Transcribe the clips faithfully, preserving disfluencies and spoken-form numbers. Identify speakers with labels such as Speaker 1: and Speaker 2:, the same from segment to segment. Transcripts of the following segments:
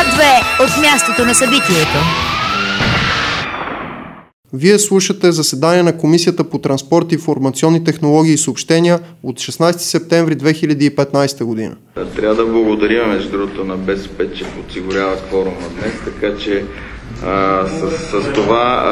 Speaker 1: две от мястото на събитието.
Speaker 2: Вие слушате заседание на Комисията по транспорт, информационни технологии и съобщения от шестнадесети септември две хиляди и петнадесета година.
Speaker 3: Трябва да благодарим, между другото, на БСП, че подсигурява кворума днес, така че а, с, с това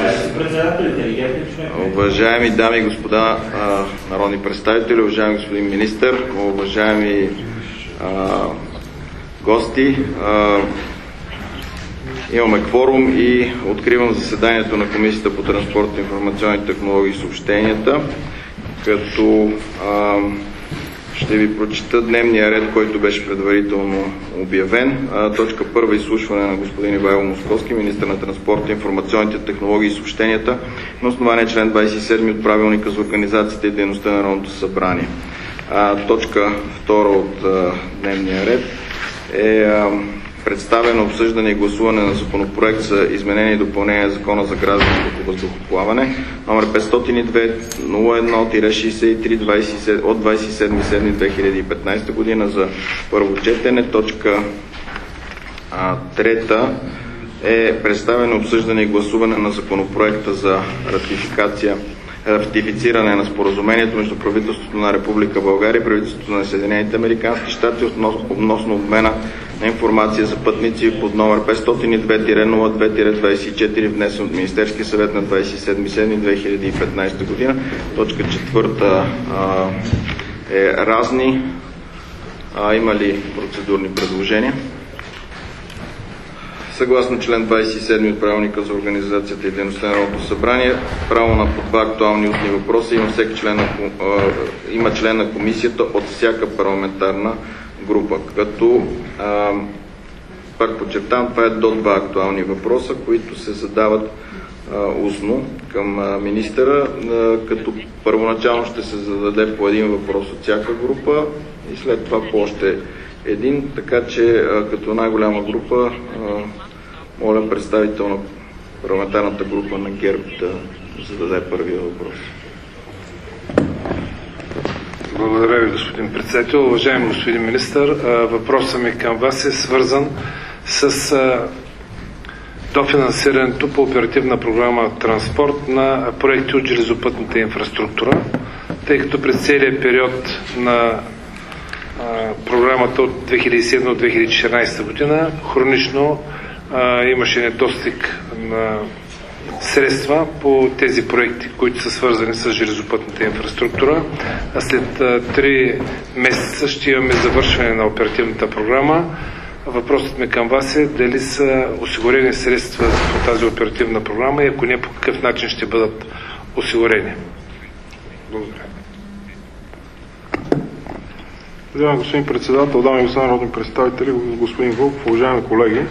Speaker 3: а, уважаеми дами и господа а, народни представители, уважаеми господин министър, уважаеми а, гости, а, имаме кворум и откривам заседанието на Комисията по транспорт, информационни технологии и съобщенията, като а, ще ви прочита дневния ред, който беше предварително обявен. А, точка първа: изслушване на господин Ивайло Московски, министър на транспорта, информационните технологии и съобщенията, на основание член двадесет и седми от Правилника за организацията и дейността на Народното събрание. А, точка втора от а, дневния ред е а, представено обсъждане и гласуване на законопроект за изменение и допълнение на Закона за гражданското въздухоплаване, номер петстотин и две нула едно шестдесет и три от двадесет и седми юли две хиляди и петнадесета година за първо четене. Точка а, трета е представено обсъждане и гласуване на законопроекта за ратификация ратифициране на споразумението между правителството на Република България и правителството на Съединените американски щати относно обмена на информация за пътници под номер петстотин и две нула две двадесет и четири, внесен от Министерския съвет на двадесет и седми юли две хиляди и петнадесета година. Точка четвърта а, е разни. А, има ли процедурни предложения? Съгласно член двадесет и седми от Правилника за организацията и дейността на Народното събрание, право на по два актуални устни въпроса има, всеки член на, има член на комисията от всяка парламентарна група. Като, а, пак подчертавам, това е до два актуални въпроса, които се задават а, устно към а, министъра, а, като първоначално ще се зададе по един въпрос от всяка група и след това по още един, така че а, като най-голяма група а, моля представител на парламентарната група на ГЕРБ да зададе първия въпрос.
Speaker 4: Благодаря ви, господин председател. Уважаеми господин министър, въпросът ми към вас е свързан с дофинансирането по оперативна програма Транспорт на проекти от железопътната инфраструктура, тъй като през целия период на програмата от две хиляди и седма до две хиляди и четиринадесета година хронично а, имаше недостиг на средства по тези проекти, които са свързани с железопътната инфраструктура. А след а, три месеца ще имаме завършване на оперативната програма. Въпросът ми към вас е дали са осигурени средства по тази оперативна програма и ако не, по какъв начин ще бъдат осигурени. Благодаря.
Speaker 5: Уважаеми господин председател, дами и господа народни представители, господин Вълков, уважаеми колеги,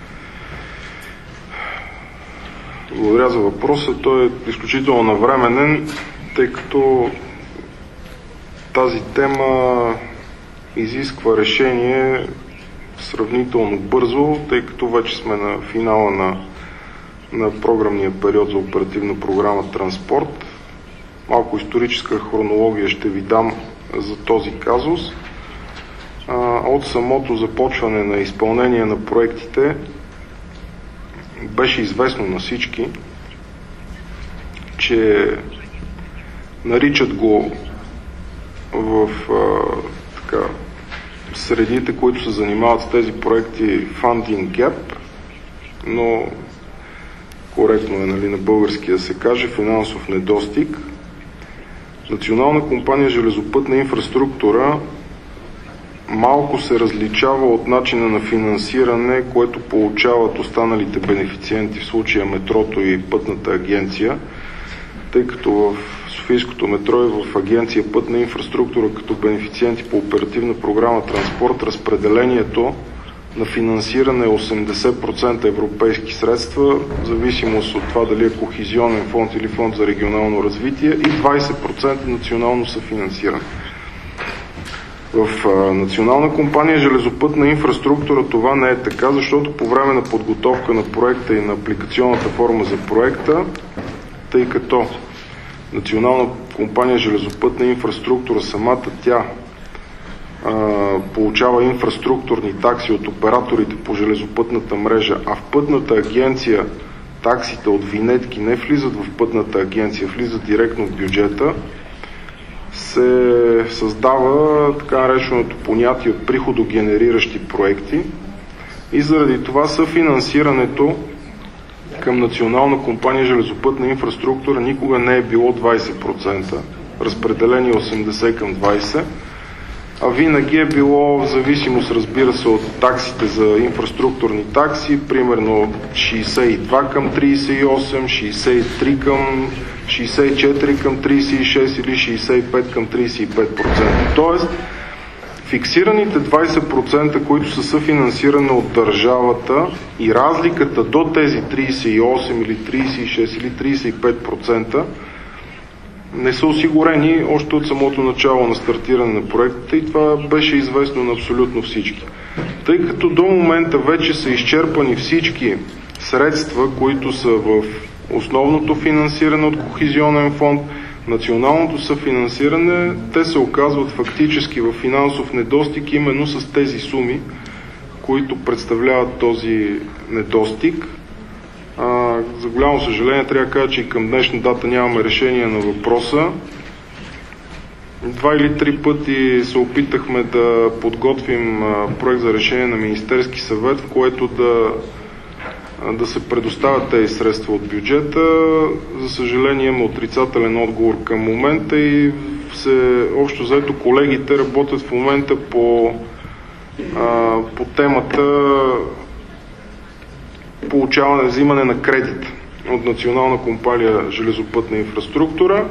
Speaker 5: благодаря за въпроса. Той е изключително навременен, тъй като тази тема изисква решение сравнително бързо, тъй като вече сме на финала на, на програмния период за оперативна програма Транспорт. Малко историческа хронология ще ви дам за този казус. От самото започване на изпълнение на проектите беше известно на всички, че наричат го в а, така, средите, които се занимават с тези проекти, funding gap, но коректно е, нали, на български да се каже финансов недостиг. Национална компания железопътна инфраструктура малко се различава от начина на финансиране, което получават останалите бенефициенти, в случая метрото и пътната агенция, тъй като в Софийското метро и в агенция Пътна инфраструктура като бенефициенти по оперативна програма Транспорт разпределението на финансиране е осемдесет процента европейски средства, в зависимост от това дали е кохезионен фонд или фонд за регионално развитие, и двадесет процента национално съфинансиране. В а, Национална компания железопътна инфраструктура това не е така, защото по време на подготовка на проекта и на апликационната форма за проекта, тъй като Национална компания железопътна инфраструктура самата тя получава инфраструктурни такси от операторите по железопътната мрежа, а в Пътната агенция таксите от винетки не влизат в Пътната агенция, влизат директно в бюджета, се създава така нареченото понятие от приходогенериращи проекти и заради това съфинансирането към Национална компания железопътна инфраструктура никога не е било двайсет процента, разпределение осемдесет към двайсет, а винаги е било в зависимост, разбира се, от таксите за инфраструктурни такси, примерно шейсет и два към трийсет и осем, шейсет и три към шейсет и четири към трийсет и шест или шейсет и пет към трийсет и пет процента. Тоест, фиксираните двайсет процента, които са съфинансирани от държавата и разликата до тези трийсет и осем или трийсет и шест или трийсет и пет процента не са осигурени още от самото начало на стартиране на проектите и това беше известно на абсолютно всички. Тъй като до момента вече са изчерпани всички средства, които са в основното финансиране от Кохезионен фонд, националното съфинансиране, те се оказват фактически в финансов недостиг именно с тези суми, които представляват този недостиг. А, за голямо съжаление трябва да кажа, че и към днешна дата нямаме решение на въпроса. Два или три пъти се опитахме да подготвим а, проект за решение на Министерски съвет, в което да, а, да се предоставят тези средства от бюджета. За съжаление има отрицателен отговор към момента и се, общо заето колегите работят в момента по, а, по темата получаване, взимане на кредит от Национална компания железопътна инфраструктура.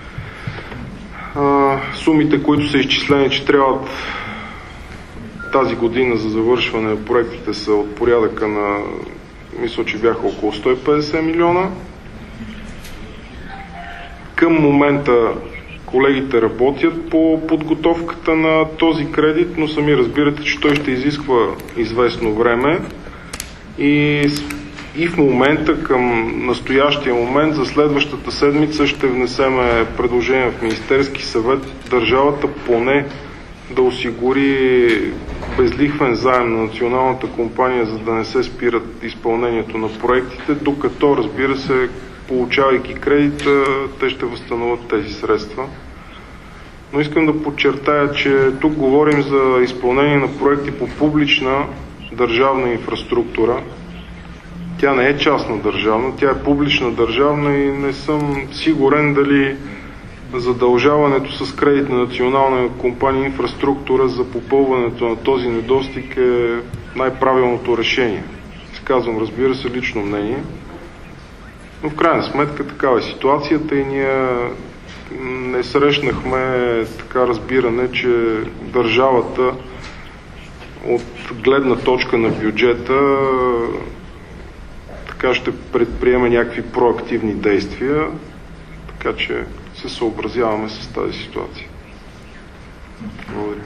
Speaker 5: А, сумите, които са изчислени, че трябват тази година за завършване на проектите, са от порядъка на, мисля, че бяха около сто и петдесет милиона. Към момента колегите работят по подготовката на този кредит, но сами разбирате, че той ще изисква известно време. И, и в момента, към настоящия момент, за следващата седмица ще внесеме предложение в Министерски съвет държавата поне да осигури безлихвен заем на Националната компания, за да не се спират изпълнението на проектите, докато, разбира се, получавайки кредита, те ще възстановят тези средства. Но искам да подчертая, че тук говорим за изпълнение на проекти по публична държавна инфраструктура. Тя не е частна държавна, тя е публична държавна и не съм сигурен дали задължаването с кредит на Национална компания инфраструктура за попълването на този недостиг е най-правилното решение. Казвам, разбира се, лично мнение. Но в крайна сметка такава е ситуацията и ние не срещнахме така разбиране, че държавата от гледна точка на бюджета така ще предприеме някакви проактивни действия, така че се съобразяваме с тази ситуация. Благодаря.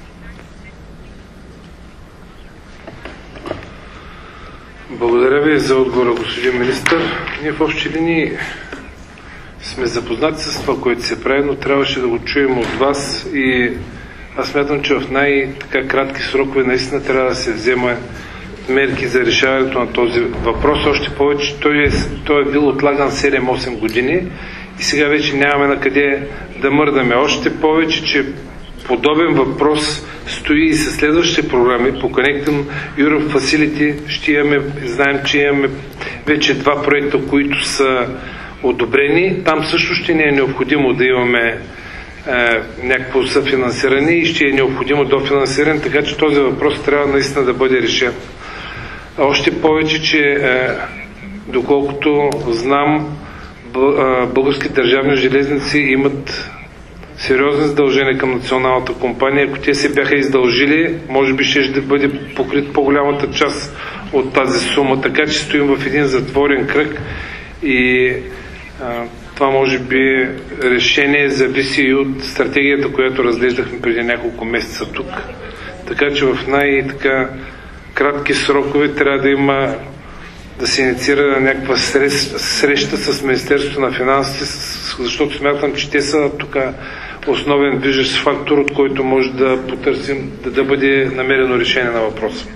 Speaker 4: Благодаря ви за отговора, господин министър. Ние в общи линии сме запознати с това, което се прави, но трябваше да го чуем от вас и аз смятам, че в най-кратки срокове наистина трябва да се взема мерки за решаването на този въпрос. Още повече, той е, той е бил отлаган седем-осем години и сега вече нямаме на къде да мърдаме. Още повече, че подобен въпрос стои и със следващите програми. По Connecting Europe Facility ще имаме, знаем, че имаме вече два проекта, които са одобрени. Там също ще не е необходимо да имаме е, някакво съфинансиране и ще е необходимо дофинансиране, така че този въпрос трябва наистина да бъде решен. Още повече, че е, доколкото знам, български държавни железници имат сериозни задължения към Националната компания. Ако те се бяха издължили, може би ще да бъде покрит по-голямата част от тази сума, така че стоим в един затворен кръг и а, това може би решение зависи и от стратегията, която разглеждахме преди няколко месеца тук. Така че в най-така кратки срокове трябва да има да се инициира някаква среща с Министерството на финансите, защото смятам, че те са тук основен движещ фактор, от който може да потърсим, да, да бъде намерено решение на въпроса.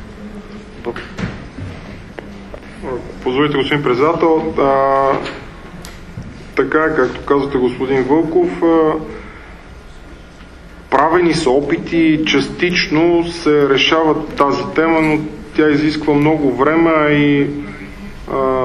Speaker 5: Позволите, господин председател, а, така, както казвате, господин Вълков, а, правени са опити, частично се решават тази тема, но тя изисква много време и а,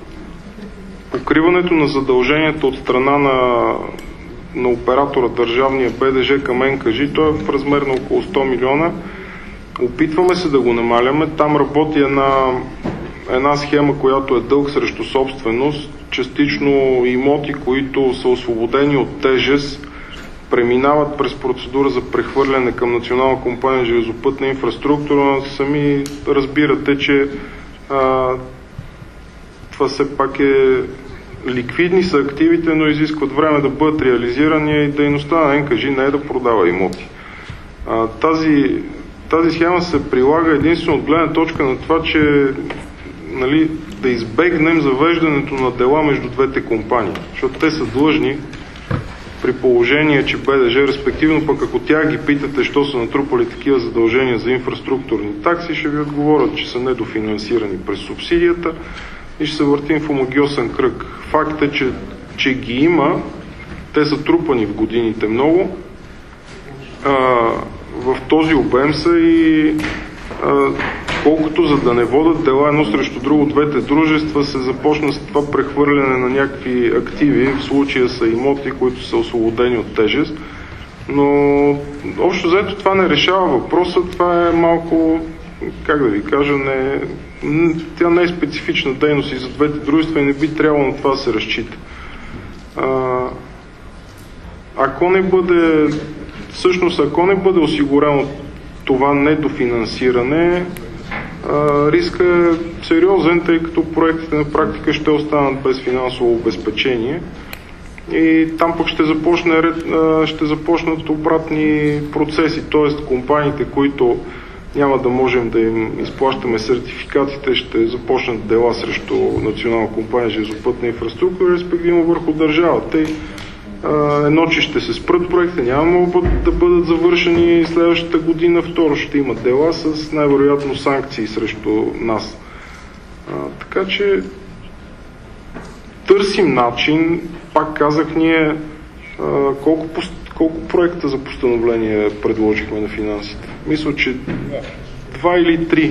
Speaker 5: покриването на задълженията от страна на, на оператора държавния Б Д Ж към Н К Ж, той е в размер на около сто милиона. Опитваме се да го намаляме. Там работи една, една схема, която е дълг срещу собственост. Частично имоти, които са освободени от тежест, преминават през процедура за прехвърляне към Национална компания железопътна инфраструктура. Сами разбирате, че а, това все пак е ликвидни са активите, но изискват време да бъдат реализирани и дейността на Н К Ж не е да продава имоти. А, тази, тази схема се прилага единствено от гледна точка на това, че нали, да избегнем завеждането на дела между двете компании, защото те са длъжни при положение, че Б Д Ж, респективно пък ако тях ги питате, що са натрупали такива задължения за инфраструктурни такси, ще ви отговорят, че са недофинансирани през субсидията и ще се въртим в омагьосан кръг. Факт е, че, че ги има, те са трупани в годините много, а, в този обем са и а, колкото за да не водят дела едно срещу друго, двете дружества се започна с това прехвърляне на някакви активи, в случая са имоти, които са освободени от тежест, но общо взето това не решава въпроса, това е малко, как да ви кажа, не, тя не е специфична дейност и за двете дружества и не би трябвало на това да се разчита. А, ако не бъде, всъщност ако не бъде осигурено това недофинансиране, риска е сериозен, тъй като проектите на практика ще останат без финансово обезпечение и там пък ще, започне, ще започнат обратни процеси, т.е. компаниите, които няма да можем да им изплащаме сертификатите, ще започнат дела срещу Национална компания железопътна инфраструктура, респективно върху държавата. Едно, че ще се спрат проекта, няма да бъдат завършени следващата година, второ ще има дела с най-вероятно санкции срещу нас. А, така че търсим начин, пак казах ние, а, колко, колко проекта за постановление предложихме на финансите. Мисля, че два или три.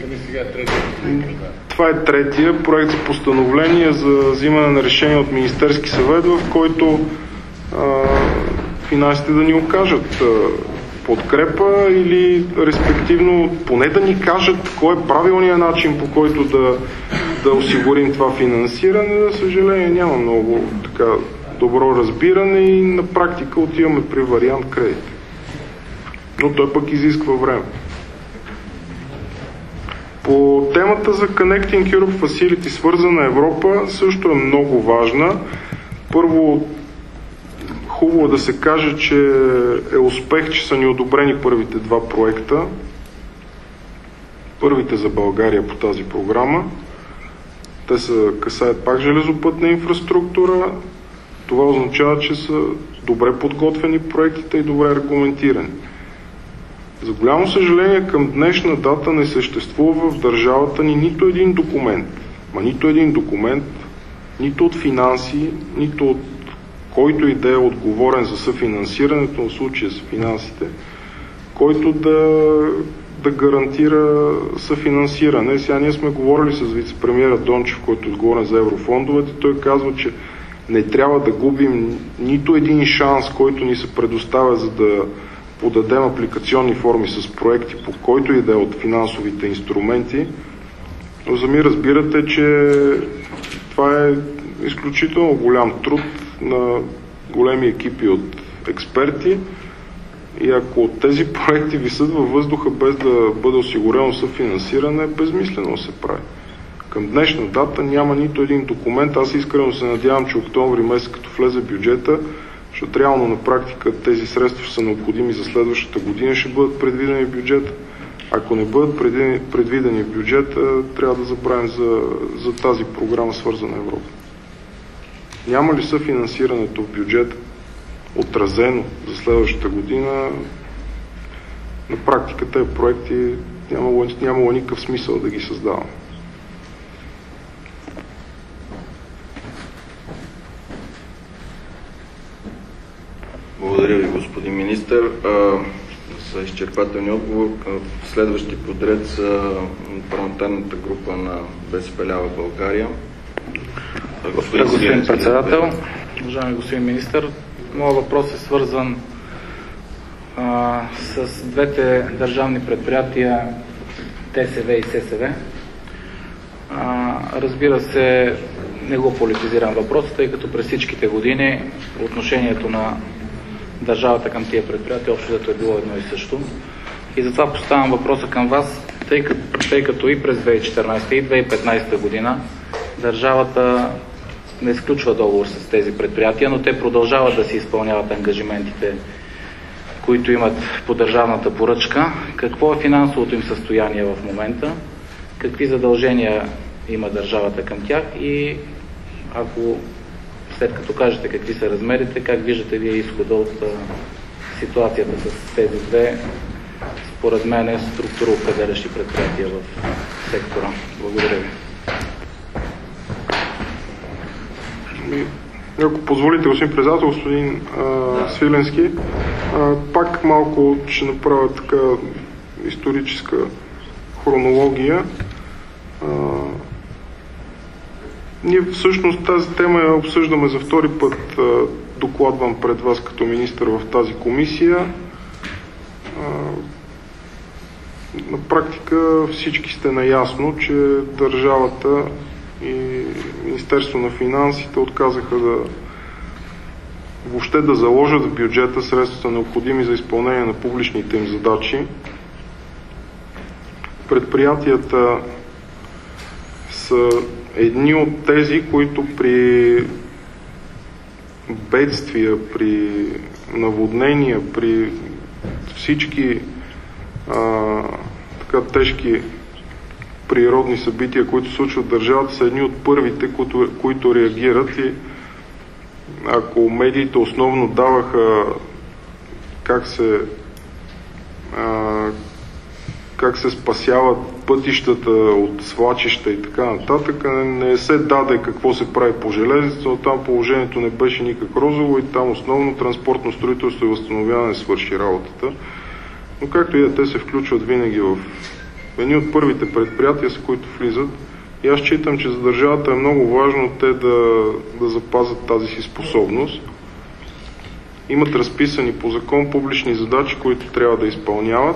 Speaker 5: Това е третия проект за постановление за взимане на решение от Министерски съвет, в който а, финансите да ни окажат а, подкрепа или респективно поне да ни кажат кой е правилният начин, по който да, да осигурим това финансиране. За съжаление няма много така добро разбиране и на практика отиваме при вариант кредит. Но той пък изисква време. По темата за Connecting Europe Facility, свързана Европа, също е много важна. Първо, хубаво да се каже, че е успех, че са ни одобрени първите два проекта. Първите за България по тази програма. Те са касаят пак железопътна инфраструктура. Това означава, че са добре подготвени проектите и добре аргументирани. За голямо съжаление, към днешна дата не съществува в държавата ни нито един документ, ма нито един документ, нито от финанси, нито от който и да е отговорен за съфинансирането, в случая с финансите, който да, да гарантира съфинансиране. Сега ние сме говорили с вице-премиера Дончев, който е отговорен за еврофондовете. Той казва, че не трябва да губим нито един шанс, който ни се предоставя, за да подадем апликационни форми с проекти, по който и да е от финансовите инструменти. Но сами разбирате, че това е изключително голям труд на големи екипи от експерти и ако тези проекти висят във въздуха без да бъде осигурено съфинансиране, безмислено се прави. Към днешна дата няма нито един документ. Аз искрено се надявам, че октомври месец, като влезе бюджета, защото реално на практика тези средства са необходими за следващата година, ще бъдат предвидени в бюджета. Ако не бъдат предвидени в бюджета, трябва да забравим за, за тази програма, свързана Европа. Няма ли съфинансирането в бюджета? отразено за следващата година, на практика тези проекти нямало, нямало никакъв смисъл да ги създавам.
Speaker 3: Благодаря ви, господин министър. За изчерпателни отговор, следващи подред са парламентарната група на БСП лява България.
Speaker 6: Господин, господин председател, уважаеми господин министър, моят въпрос е свързан а, с двете държавни предприятия ТСВ и ССВ. А, разбира се, не го политизирам въпроса, тъй като през всичките години отношението на държавата към тия предприятия общо взето е било едно и също. И затова поставям въпроса към вас, тъй като, тъй като и през две хиляди и четиринадесета и две хиляди и петнадесета година държавата не сключва договор с тези предприятия, но те продължават да си изпълняват ангажиментите, които имат по държавната поръчка. Какво е финансовото им състояние в момента? Какви задължения има държавата към тях? И ако след като кажете какви са размерите, как виждате вие изхода от а, ситуацията с тези две, според мен е структуроопределящи предприятия в сектора? Благодаря ви.
Speaker 5: Ако позволите, господин председател, господин а, да. Свиленски, а, пак малко ще направя така историческа хронология. А, ние всъщност тази тема я обсъждаме за втори път, а, докладвам пред вас като министър в тази комисия. А, на практика всички сте наясно, че държавата и Министерство на финансите отказаха да въобще да заложат в бюджета средствата необходими за изпълнение на публичните им задачи. Предприятията са едни от тези, които при бедствия, при наводнения, при всички а, така тежки природни събития, които случват в държавата, са едни от първите, които, които реагират. И ако медиите основно даваха как се а, как се спасяват пътищата от свлачища и така нататък, не се даде какво се прави по железница, но там положението не беше никак розово и там основно транспортно строителство и възстановяване свърши работата. Но както и да, те се включват винаги в едни от първите предприятия, с които влизат. И аз считам, че за държавата е много важно те да, да запазят тази си способност. Имат разписани по закон публични задачи, които трябва да изпълняват.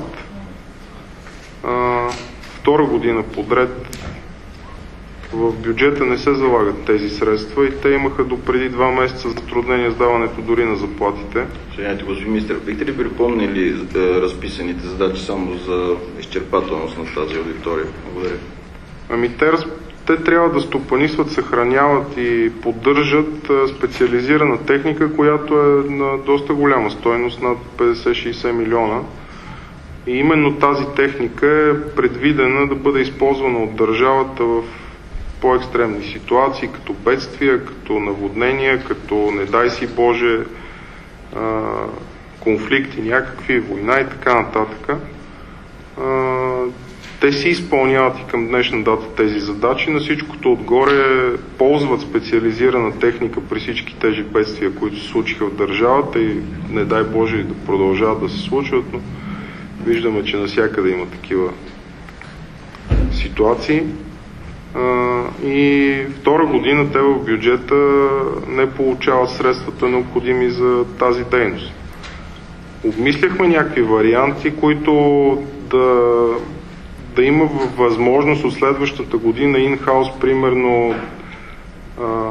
Speaker 5: А, втора година подред в бюджета не се залагат тези средства и те имаха до преди два месеца затруднение с даването дори на заплатите.
Speaker 3: Съжалявайте, господин министър, бихте ли припомнили разписаните задачи само за изчерпателност на тази аудитория? Благодаря.
Speaker 5: Ами те, те трябва да стопанисват, съхраняват и поддържат специализирана техника, която е на доста голяма стойност, над петдесет-шейсет милиона. И именно тази техника е предвидена да бъде използвана от държавата в по-екстремни ситуации, като бедствия, като наводнения, като, не дай си Боже, а, конфликти, някакви, война и така нататък. А, те си изпълняват и към днешна дата тези задачи. На всичкото отгоре ползват специализирана техника при всички тези бедствия, които се случиха в държавата и не дай Боже да продължават да се случват, но виждаме, че навсякъде има такива ситуации. Uh, и втора година те в бюджета не получават средствата необходими за тази дейност. Обмисляхме някакви варианти, които да, да има възможност от следващата година in-house, примерно uh,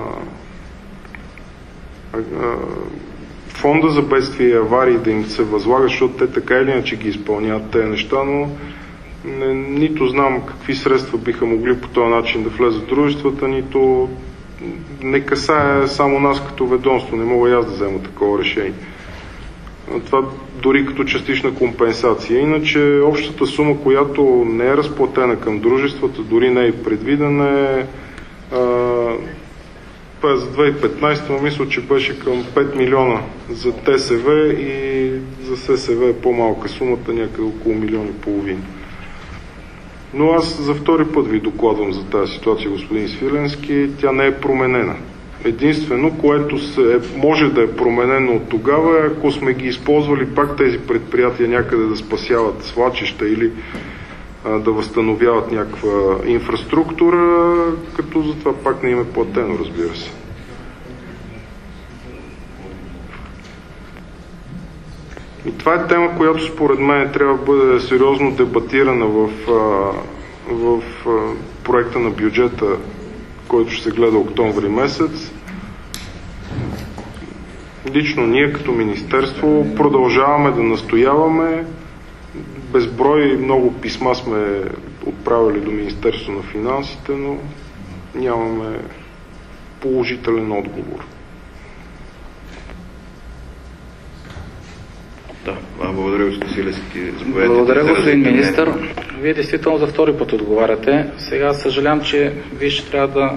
Speaker 5: uh, фонда за бедствия и аварии да им се възлага, защото те така или иначе ги изпълняват тези неща, но Не, нито знам какви средства биха могли по този начин да влезат в дружествата, нито не касае само нас като ведомство. Не мога и аз да взема такова решение. Това дори като частична компенсация. Иначе общата сума, която не е разплатена към дружествата, дори не е предвидена, е а, това е за две хиляди и петнадесета, но мисля, че беше към пет милиона за ТСВ и за ССВ е по-малка сумата, някъде около милион и половина. Но аз за втори път ви докладвам за тази ситуация, господин Свиленски, тя не е променена. Единствено, което се, може да е променено от тогава, е ако сме ги използвали пак тези предприятия някъде да спасяват свлачища или а, да възстановяват някаква инфраструктура, като за това пак не им е платено, разбира се. И това е тема, която според мен трябва да бъде сериозно дебатирана в, в проекта на бюджета, който ще се гледа октомври месец. Лично ние като министерство продължаваме да настояваме. Безброй много писма сме отправили до Министерство на финансите, но нямаме положителен отговор.
Speaker 3: Да, благодаря, господин Свиленски.
Speaker 6: Благодаря, господин министър. Вие действително за втори път отговаряте. Сега съжалявам, че вие ще трябва да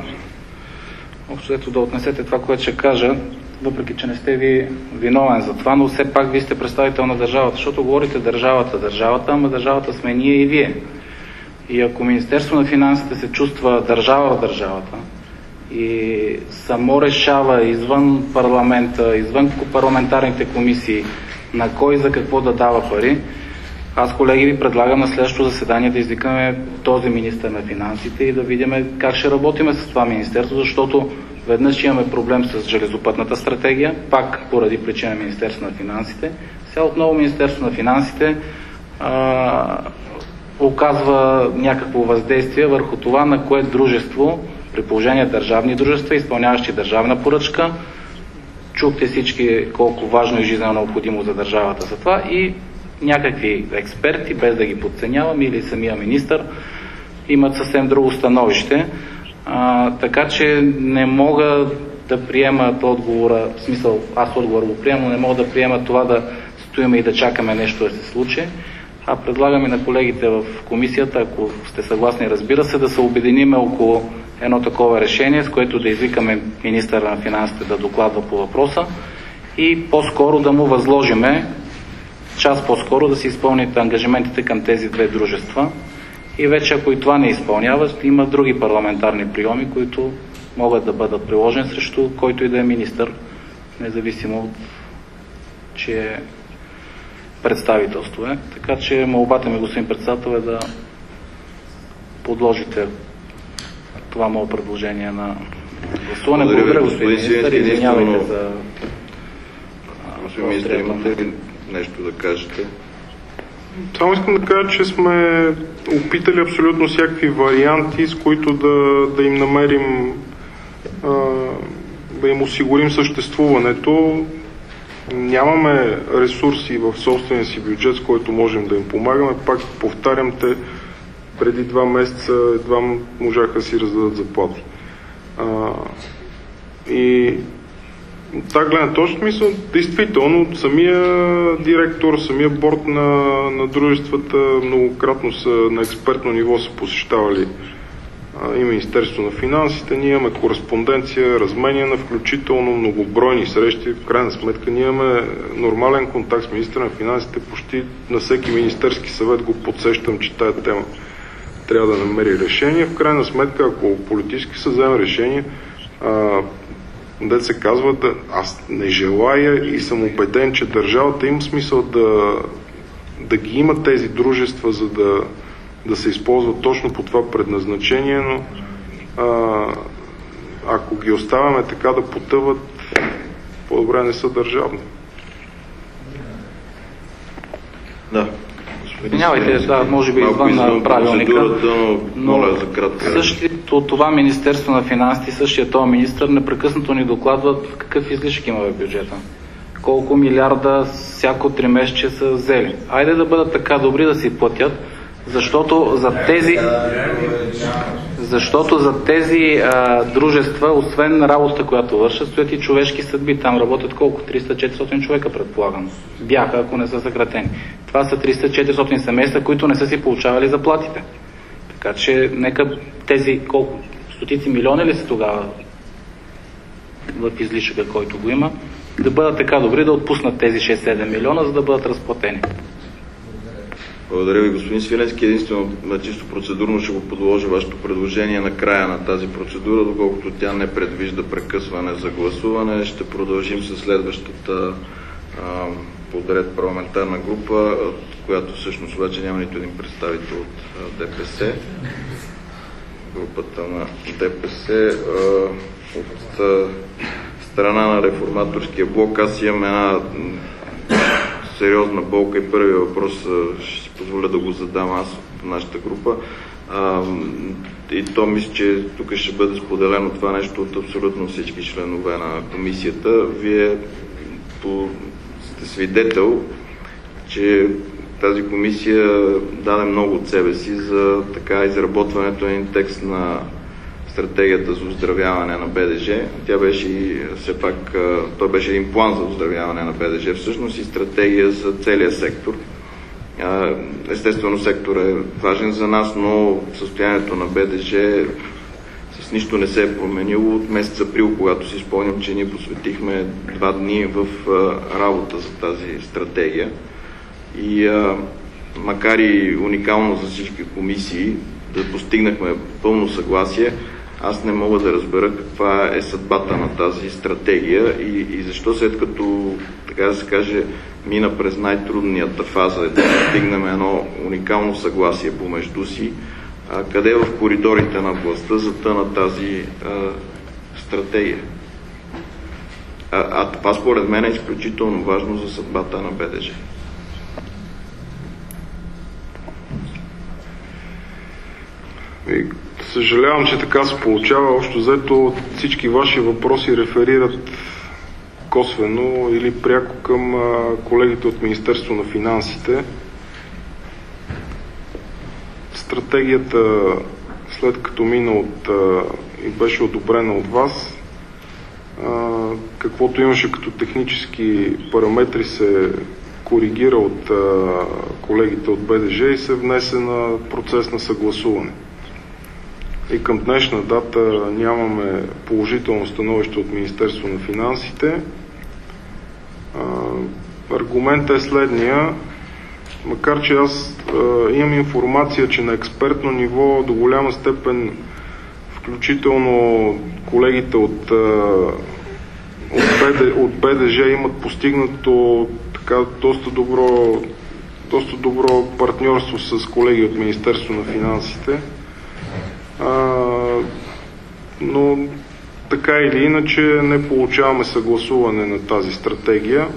Speaker 6: общо да отнесете това, което ще кажа, въпреки че не сте ви виновен за това, но все пак вие сте представител на държавата, защото говорите държавата, държавата, ама държавата сме ние и вие. И ако Министерство на финансите се чувства държава в държавата и само решава извън парламента, извън парламентарните комисии на кой за какво да дава пари, аз, колеги, ви предлагам на следващото заседание да извикаме този министър на финансите и да видим как ще работиме с това министерство, защото веднъж имаме проблем с железопътната стратегия, пак поради причина на Министерство на финансите. Сега отново Министерство на финансите а, оказва някакво въздействие върху това, на кое дружество, при положение държавни дружества, изпълняващи държавна поръчка. Чухте всички колко важно и жизнено необходимо за държавата за това и някакви експерти, без да ги подценявам, или самия министър, имат съвсем друго становище. А, така че не мога да приема отговора, в смисъл аз отговор го приемам, но не мога да приема това да стоим и да чакаме нещо да се случи. А предлагам и на колегите в комисията, ако сте съгласни, разбира се, да се обединиме около едно такова решение, с което да извикаме министъра на финансите да докладва по въпроса и по-скоро да му възложиме, час по-скоро да си изпълните ангажиментите към тези две дружества. И вече ако и това не изпълнява, има други парламентарни приеми, които могат да бъдат приложени срещу който и да е министър, независимо от че представителство е. Така че молбата ми, господин председател, е да подложите това мое предложение на гласуване. Благодаря, господин министър, и извинявайте за...
Speaker 3: Господин министър, имате ли нещо да кажете?
Speaker 5: Само искам да кажа, че сме опитали абсолютно всякакви варианти, с които да, да им намерим, а, да им осигурим съществуването. Нямаме ресурси в собствения си бюджет, с който можем да им помагаме. Пак повтарям, те преди два месеца едва можаха да си раздадат заплати. А, и от тази гледна точка, мисля, действително, самия директор, самия борд на, на дружествата многократно са на експертно ниво са посещавали а, и Министерство на финансите. Ние имаме кореспонденция, разменяна, включително многобройни срещи. В крайна сметка ние имаме нормален контакт с министъра на финансите. Почти на всеки министерски съвет го подсещам, че тая тема трябва да намери решение. В крайна сметка, ако политически се вземе решение, а, да се казва, да, аз не желая и съм убеден, че държавата има смисъл да, да ги има тези дружества, за да, да се използват точно по това предназначение, но а, ако ги оставяме така да потъват, по-добре не са държавни.
Speaker 6: Да. Извинявайте, да, може би извън на правилника, но същото това Министерство на финансите, същия този министър непрекъснато ни докладват какъв излишък има в бюджета. Колко милиарда всяко три месече са взели. Айде да бъдат така добри да си платят, защото за тези защото за тези а, дружества, освен работата, която вършат, стоят и човешки съдби. Там работят колко? триста-четиристотин човека, предполагам. Бяха, ако не са съкратени. Това са триста-четиристотин семейства, които не са си получавали заплатите. Така че, нека тези колко? Стотици милиони ли са тогава? в излишъка, който го има, да бъдат така добри да отпуснат тези шест-седем милиона, за да бъдат разплатени.
Speaker 3: Благодаря ви, господин Свиленски. Единствено, чисто процедурно ще го подложа вашето предложение на края на тази процедура, доколкото тя не предвижда прекъсване за гласуване. Ще продължим с следващата а, подред парламентарна група, която всъщност вече няма нито един представител от ДПС. Групата на ДПС. А, от а, страна на реформаторския блок аз имам една сериозна болка и първият въпрос ще си позволя да го задам аз в нашата група. А, и то мисля, че тук ще бъде споделено това нещо от абсолютно всички членове на комисията. Вие по, сте свидетел, че тази комисия даде много от себе си за така изработването на един текст на стратегията за оздравяване на БДЖ. Тя беше и все пак, той беше един план за оздравяване на БДЖ, всъщност и стратегия за целия сектор. Естествено, сектор е важен за нас, но състоянието на БДЖ с нищо не се е променило от месец април, когато си спомням, че ние посветихме два дни в работа за тази стратегия. И макар и уникално за всички комисии да постигнахме пълно съгласие, аз не мога да разбера каква е съдбата на тази стратегия и, и защо след като, така да се каже, мина през най-труднията фаза е да постигнем едно уникално съгласие помежду си, а, къде в коридорите на властта затъна тази а, стратегия. А, а това според мен е изключително важно за съдбата на БДЖ.
Speaker 5: И съжалявам, че така се получава. Общо взето всички ваши въпроси реферират косвено или пряко към колегите от Министерство на финансите. Стратегията, след като мина от, и беше одобрена от вас, каквото имаше като технически параметри се коригира от колегите от БДЖ и се внесе на процес на съгласуване. И към днешна дата нямаме положително становище от Министерство на финансите. Аргументът е следния. Макар че аз имам информация, че на експертно ниво до голяма степен, включително колегите от, от, от БДЖ имат постигнато така доста добро, доста добро партньорство с колеги от Министерство на финансите. А, но така или иначе не получаваме съгласуване на тази стратегия.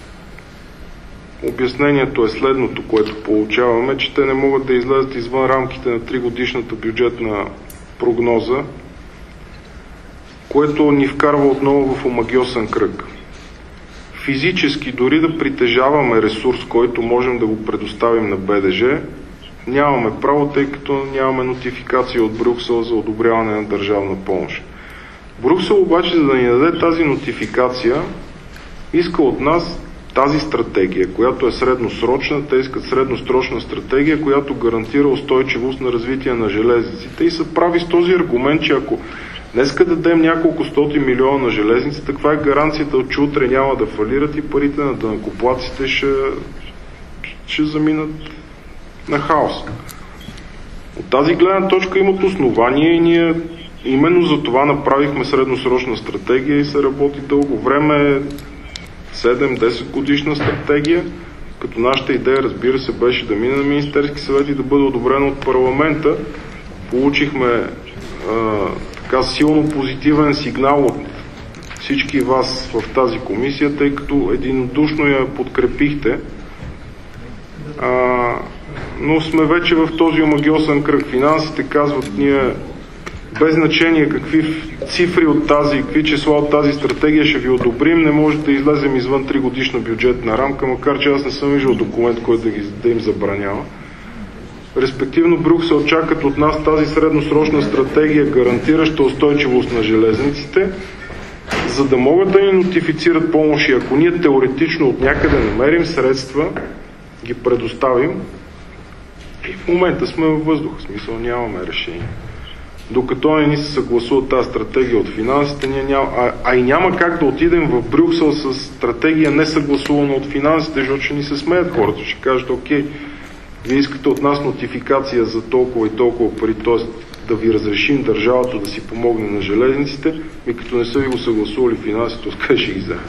Speaker 5: Обяснението е следното, което получаваме, че те не могат да излезат извън рамките на тригодишната бюджетна прогноза, което ни вкарва отново в омагьосан кръг. Физически, дори да притежаваме ресурс, който можем да го предоставим на БДЖ, нямаме право, тъй като нямаме нотификация от Брюксел за одобряване на държавна помощ. Брюксел обаче, за да ни даде тази нотификация, иска от нас тази стратегия, която е средносрочна, те искат средносрочна стратегия, която гарантира устойчивост на развитие на железниците и се прави с този аргумент, че ако днеска дадем няколко стоти милиона на железниците, каква е гаранцията, че утре няма да фалират и парите на данъкоплатците ще, ще заминат на хаос. От тази гледна точка имат основание и ние именно за това направихме средносрочна стратегия и се работи дълго време, седем-десет годишна стратегия, като нашата идея, разбира се, беше да мине на Министерски съвет и да бъде одобрена от парламента. Получихме а, така силно позитивен сигнал от всички вас в тази комисия, тъй като единодушно я подкрепихте. А, но сме вече в този омагьосан кръг. Финансите казват, ние без значение какви цифри от тази, какви числа от тази стратегия ще ви одобрим, не може да излезем извън три годишна бюджетна рамка, макар че аз не съм виждал документ, който да, ги, да им забранява. Респективно Брюксел чакат от нас тази средносрочна стратегия, гарантираща устойчивост на железниците, за да могат да ни нотифицират помощи. Ако ние теоретично от някъде намерим средства, ги предоставим, и в момента сме във въздуха, в смисъл нямаме решение. Докато не ни се съгласува тази стратегия от финансите, ние няма, а, а и няма как да отидем в Брюксел с стратегия не съгласувана от финансите, защото ще ни се смеят хората. Ще кажат, окей, вие искате от нас нотификация за толкова и толкова пари, т.е. да ви разрешим държавата да си помогне на железниците, и като не са ви го съгласували финансите, откъде ще ги вземе.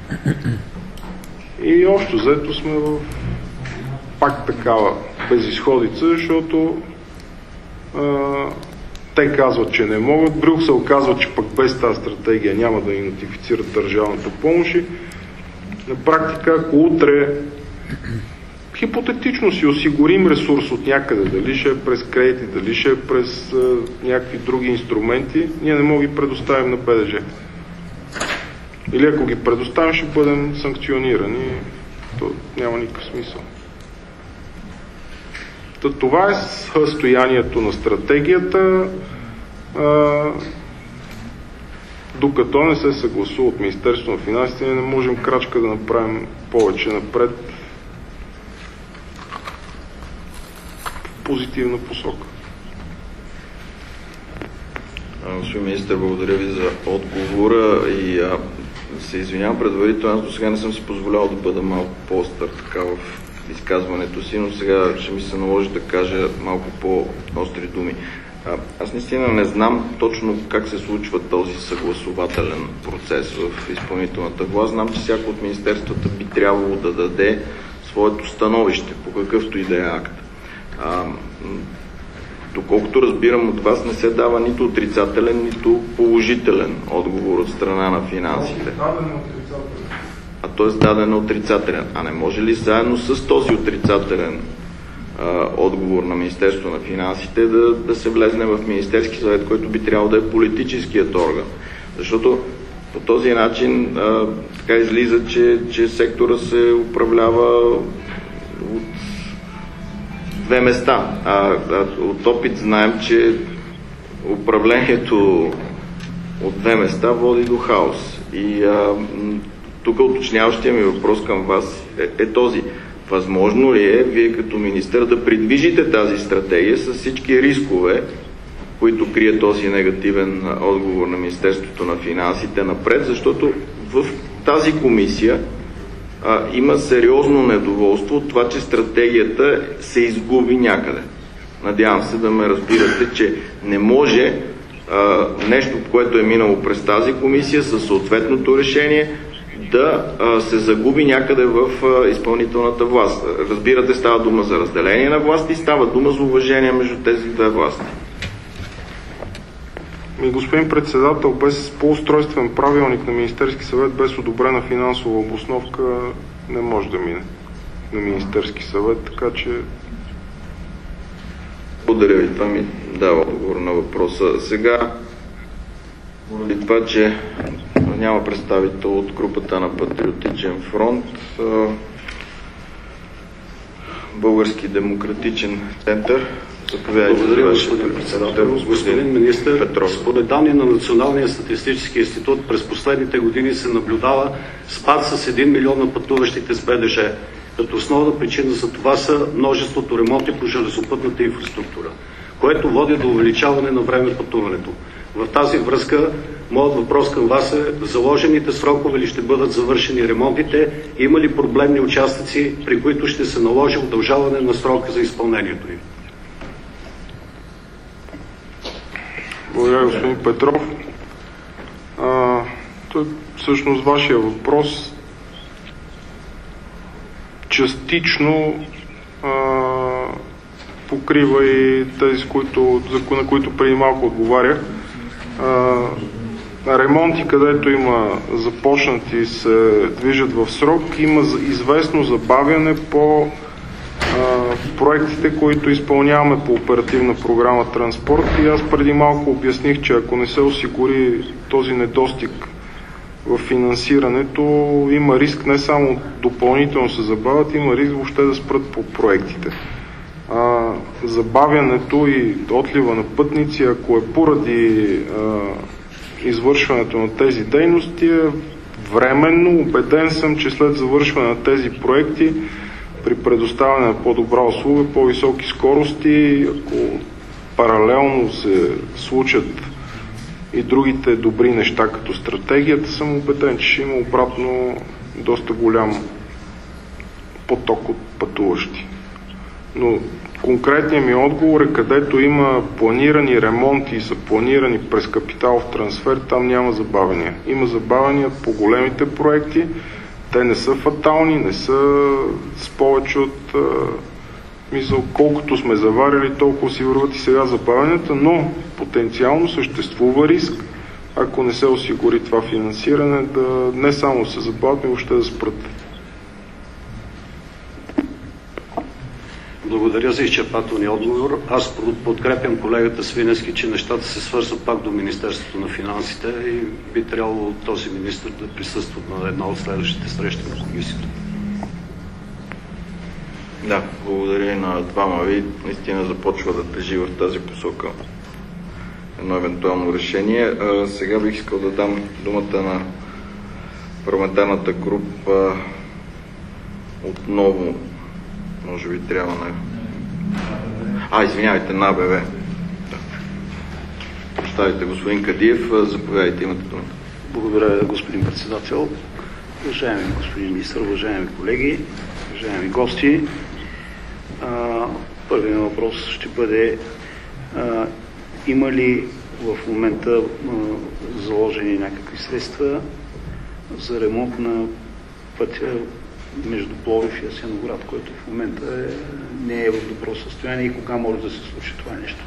Speaker 5: И общо взето сме в пак такава безизходица, защото а, те казват, че не могат, Брюксел казва, че пък без тази стратегия няма да ни нотифицират държавната помощ. На практика, ако утре хипотетично си осигурим ресурс от някъде, дали ще е през кредити, дали ще е през а, някакви други инструменти, ние не можем да ги предоставим на БДЖ. Или ако ги предоставим, ще бъдем санкционирани. То няма никакъв смисъл. Та, това е състоянието на стратегията, а, докато не се съгласува от Министерството на финансите, ние не можем крачка да направим повече напред в позитивна посока.
Speaker 3: Господин министър, благодаря ви за отговора и а, се извинявам предварително, аз до сега не съм си позволял да бъда малко по-остър така в изказването си, но сега ще ми се наложи да кажа малко по-остри думи. А, аз наистина не знам точно как се случва този съгласователен процес в изпълнителната власт. Знам, че всяко от министерствата би трябвало да даде своето становище по какъвто и да е акт. А, Доколкото разбирам от вас, не се дава нито отрицателен, нито положителен отговор от страна на финансите. А т.е. даден отрицателен. А не може ли заедно с този отрицателен а, отговор на Министерството на финансите да, да се влезне в Министерски съвет, който би трябвало да е политическият орган? Защото по този начин а, така излиза, че, че сектора се управлява от две места. А, а, от опит знаем, че управлението от две места води до хаос. И а, тук уточняващия ми въпрос към вас е, е този. Възможно ли е вие като министър да придвижите тази стратегия с всички рискове, които крие този негативен отговор на Министерството на финансите напред, защото в тази комисия а, има сериозно недоволство от това, че стратегията се изгуби някъде. Надявам се да ме разбирате, че не може а, нещо, което е минало през тази комисия със съответното решение да а, се загуби някъде в а, изпълнителната власт. Разбирате, става дума за разделение на власти, става дума за уважение между тези две власти.
Speaker 5: Ми, господин председател, без по-устройствен правилник на Министерски съвет, без одобрена финансова обосновка, не може да мине на Министерски съвет, така че...
Speaker 3: Благодаря ви, това ми дава отговор на въпроса. Сега, поради това, че няма представител от групата на Патриотичен фронт, Български демократичен център.
Speaker 7: Благодаря, господин председател. Господин министър, Петров, според данни на Националния статистически институт през последните години се наблюдава спад с един милион на пътуващите с БДЖ, като основна причина за това са множеството ремонти по железопътната инфраструктура, което води до увеличаване на време пътуването. В тази връзка, моят въпрос към вас е: заложените срокове ли ще бъдат завършени ремонтите? Има ли проблемни участъци, при които ще се наложи удължаване на срока за изпълнението им?
Speaker 5: Благодаря, господин Петров. А, той, всъщност вашия въпрос частично а, покрива и тези, които, за, на които преди малко отговарях. А, ремонти, където има започнати, се движат в срок, има известно забавяне по проектите, които изпълняваме по оперативна програма Транспорт, и аз преди малко обясних, че ако не се осигури този недостиг в финансирането, има риск не само допълнително се забавят, има риск въобще да спрат по проектите. А, забавянето и отлива на пътници, ако е поради а, извършването на тези дейности, е временно. Убеден съм, че след завършване на тези проекти, при предоставяне на по-добра услуга, по-високи скорости, ако паралелно се случат и другите добри неща като стратегията, съм убеден, че ще има обратно доста голям поток от пътуващи. Но конкретният ми отговор е, където има планирани ремонти и са планирани през капиталов трансфер, там няма забавения. Има забавения по големите проекти, те не са фатални, не са с повече от мисъл, колкото сме заварили, толкова си върват и сега забавенията, но потенциално съществува риск, ако не се осигури това финансиране, да не само се забавят, но въобще да спрат.
Speaker 7: Благодаря за изчерпателния отговор. Аз подкрепям колегата Свиневски, че нещата се свързват пак до Министерството на финансите и би трябвало този министър да присъства на една от следващите срещи на комисията.
Speaker 3: Да, благодаря на двама ви. Наистина започва да тежи в тази посока едно евентуално решение. А, сега бих искал да дам думата на парламентарната група отново. Може би трябва на... А, извинявайте, на АБВ. Да. Представите господин Кадиев, заповядайте, имате думата.
Speaker 8: Благодаря, господин председател. Уважаеми господин министър, уважаеми колеги, уважаеми гости. А, първият въпрос ще бъде: а, има ли в момента а, заложени някакви средства за ремонт на пътя между Пловдив и Асеновград, който в момента е, не е в добро състояние, и кога може да се случи това нещо?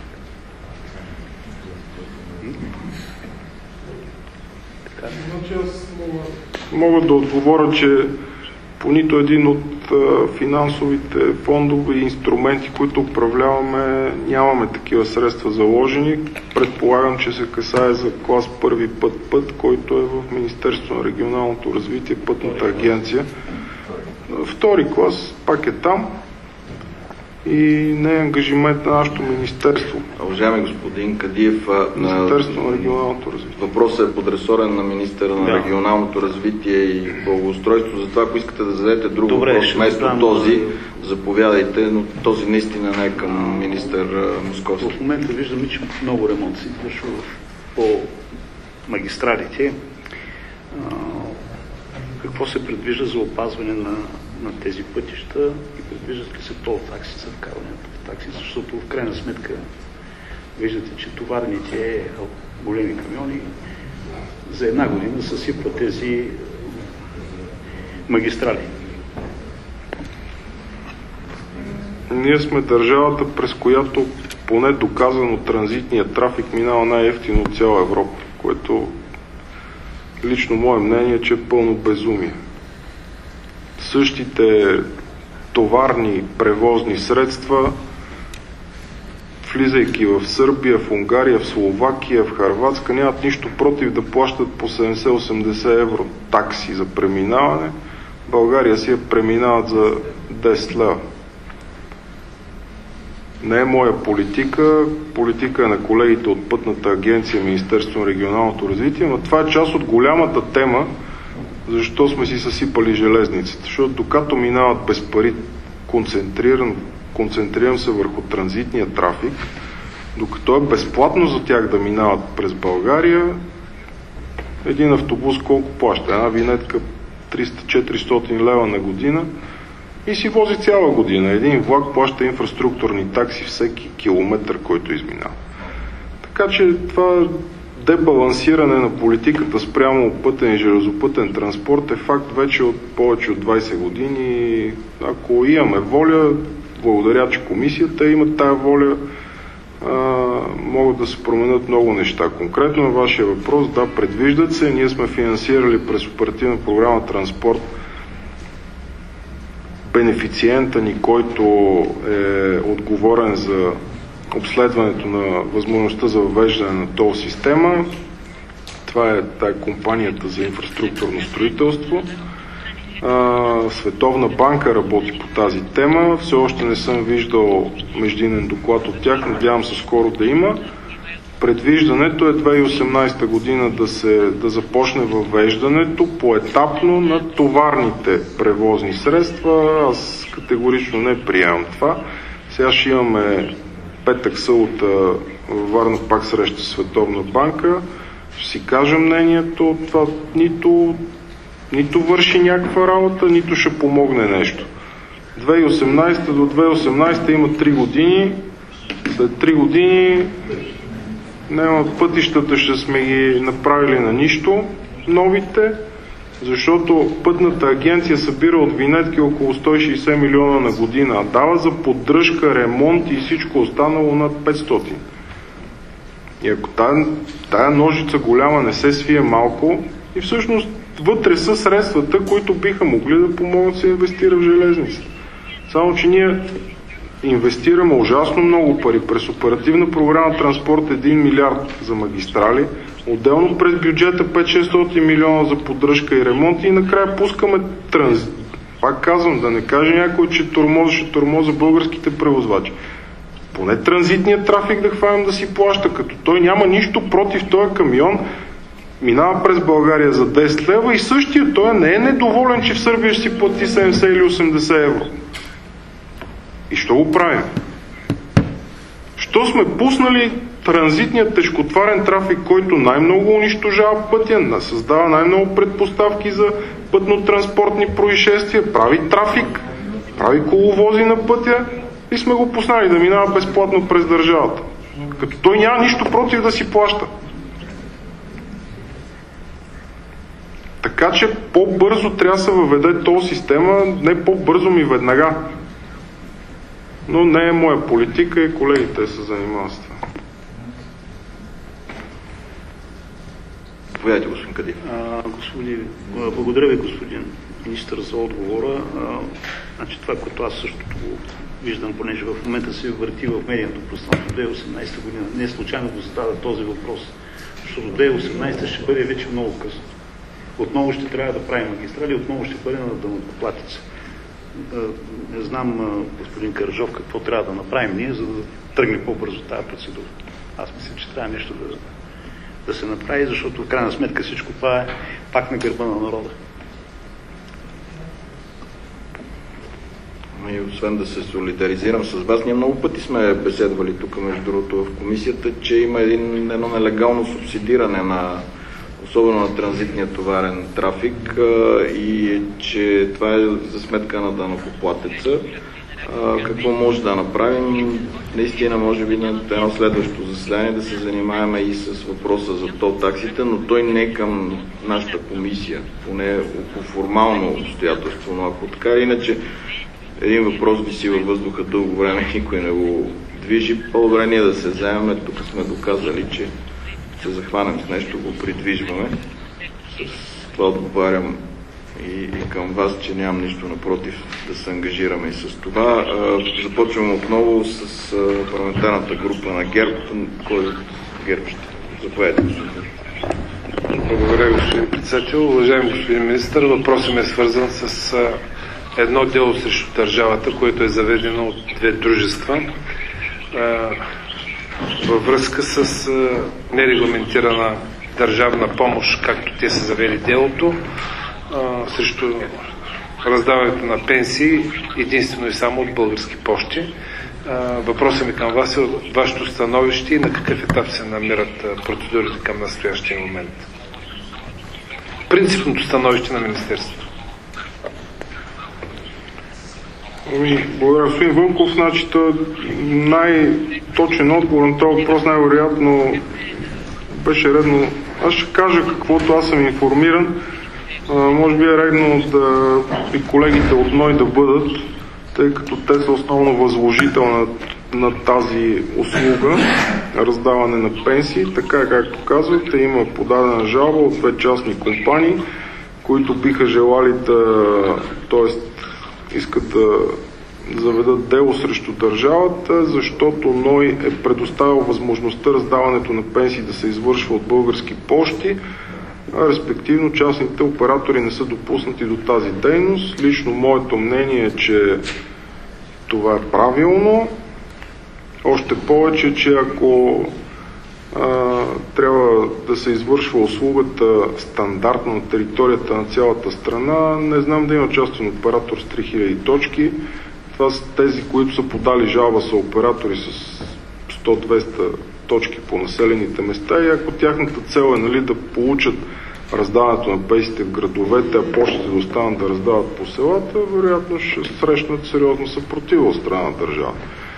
Speaker 5: Така. Значи аз мога, мога да отговоря, че по нито един от а, финансовите фондове и инструменти, които управляваме, нямаме такива средства заложени. Предполагам, че се касае за клас първи път път, който е в Министерството на регионалното развитие, Пътната агенция. Втори клас пак е там и не е ангажимент на нашето министерство.
Speaker 3: Уважаеми господин Кадиев,
Speaker 5: Министерство на регионалното развитие.
Speaker 3: Въпросът е подресорен на министъра на да. регионалното развитие и благоустройство. Затова, ако искате да зададете друг
Speaker 8: Добре,
Speaker 3: въпрос вместо
Speaker 8: да,
Speaker 3: този, да... заповядайте, но този наистина не е към министър Московски.
Speaker 8: В момента виждаме, че много ремонт се извършва по магистралите. Какво се предвижда за опазване на, на тези пътища и предвиждат ли се тол такси за вкарване на такси, защото в крайна сметка виждате, че товарните големи камиони за една година съсипват тези магистрали.
Speaker 5: Ние сме държавата, през която поне доказано транзитният трафик минава най-евтино от цяла Европа, което лично мое мнение е, че е пълно безумие. Същите товарни превозни средства, влизайки в Сърбия, в Унгария, в Словакия, в Хърватска, нямат нищо против да плащат по седемдесет-осемдесет евро такси за преминаване. В България си я преминават за десет лева. Не е моя политика, политика е на колегите от Пътната агенция, Министерство на регионалното развитие, но това е част от голямата тема, защо сме си съсипали железниците. Защото докато минават без пари, концентриран, концентрирам се върху транзитния трафик, докато е безплатно за тях да минават през България, един автобус колко плаща? Една винетка триста-четиристотин лева на година и си вози цяла година. Един влак плаща инфраструктурни такси всеки километър, който изминава. Така че това дебалансиране на политиката спрямо пътен и железопътен транспорт е факт вече от повече от двайсет години. Ако имаме воля, благодаря, че комисията има тая воля, а, могат да се променят много неща. Конкретно на вашия въпрос, да, предвиждат се. Ние сме финансирали през оперативна програма Транспорт бенефициента ни, който е отговорен за обследването на възможността за въвеждане на тол система. Това е тая компанията за инфраструктурно строителство. Световна банка работи по тази тема. Все още не съм виждал междинен доклад от тях. Надявам се скоро да има. Предвиждането е две хиляди и осемнадесета година да, се, да започне въвеждането поетапно на товарните превозни средства. Аз категорично не приемам това. Сега ще имаме петък, събота във Варна пак среща Световна банка. Ще си кажа мнението, това нито, нито върши някаква работа, нито ще помогне нещо. две хиляди и осемнадесета до две хиляди и осемнадесета има три години. След три години няма, пътищата ще сме ги направили на нищо, новите, защото пътната агенция събира от винетки около сто и шейсет милиона на година, а дава за поддръжка, ремонт и всичко останало над петстотин. И ако тая, тая ножица голяма не се свие малко, и всъщност вътре са средствата, които биха могли да помогнат да се инвестира в железница. Само, че ние инвестираме ужасно много пари. През оперативна програма Транспорт един милиард за магистрали, отделно през бюджета пет-шестстотин милиона за поддръжка и ремонт и накрая пускаме транзит. Пак казвам, да не каже някой, че тормоз ще тормоза българските превозвачи. Поне транзитният трафик да хванем да си плаща, като той няма нищо против този камион, минава през България за десет лева и същия той не е недоволен, че в Сърбия ще си плати седемдесет или осемдесет евро. И що го правим? Що сме пуснали транзитният тежкотварен трафик, който най-много унищожава пътя, създава най-много предпоставки за пътно-транспортни происшествия, прави трафик, прави коловози на пътя и сме го пуснали да минава безплатно през държавата. Като той няма нищо против да си плаща. Така че по-бързо трябва да се въведе този система, не по-бързо ми веднага. Но не е моя политика и колегите се занимават с това.
Speaker 3: Повядайте, господин Кадиев.
Speaker 8: Господин, благодаря ви, господин министър, за отговора. А, значи това, което аз също виждам, понеже в момента се върти в медийното пространство две хиляди и осемнадесета година. Не случайно го задава този въпрос, защото две хиляди и осемнадесета ще бъде вече много късно. Отново ще трябва да правим магистрали, отново ще бъде на данъкоплатеца. Не знам, господин Караджов, какво трябва да направим ние, за да тръгне по-бързо тази процедура. Аз мисля, че трябва нещо да, да се направи, защото в крайна сметка всичко това е пак на гърба на народа.
Speaker 3: И освен да се солидаризирам с вас, ние много пъти сме беседвали тук, между другото, в комисията, че има един, едно нелегално субсидиране на особено на транзитния товарен трафик и че това е за сметка на данъкоплатеца. Какво може да направим? Наистина, може би на едно следващо заседание да се занимаваме и с въпроса за тол таксите, но той не е към нашата комисия, поне по формално обстоятелство, но ако така или иначе един въпрос виси във въздуха дълго време, никой не го движи, по-добре ние да се заемаме, тук сме доказали, че се захванем с нещо, го придвижваме. С това отговарям и, и към вас, че нямам нищо напротив да се ангажираме и с това. Започвам отново с парламентарната група на ГЕРБ. Кой от ГЕРБ ще заповядайте, господин?
Speaker 4: Благодаря, господин председател. Уважаеми господин министър, въпросът ми е свързан с едно дело срещу държавата, което е заведено от две дружества във връзка с нерегламентирана държавна помощ, както те са завели делото, срещу раздаването на пенсии единствено и само от Български пощи. Въпросът ми към вас е от вашето становище и на какъв етап се намират процедурите към настоящия момент. Принципното становище на Министерството.
Speaker 5: Ами, благодаря, господин Вълков. Значи, най-точен отговор на този въпрос най-вероятно беше редно. Аз ще кажа каквото аз съм информиран. А, може би е редно да и колегите от НОИ да бъдат, тъй като те са основно възложител на, на тази услуга, раздаване на пенсии. Така както казвате, има подадена жалба от две частни компании, които биха желали да, т.е. искат да заведат дело срещу държавата, защото НОИ е предоставил възможността раздаването на пенсии да се извършва от Български пощи, а респективно частните оператори не са допуснати до тази дейност. Лично моето мнение е, че това е правилно. Още повече, че ако а, трябва да се извършва услугата стандартно на територията на цялата страна, не знам да има частен оператор с три хиляди точки. Това са тези, които са подали жалба, са оператори с сто-двеста точки по населените места и ако тяхната цел е, нали, да получат раздаването на пенсиите в градовете, а почтите да останат да раздават по селата, вероятно ще срещнат сериозна съпротива от страна на държава.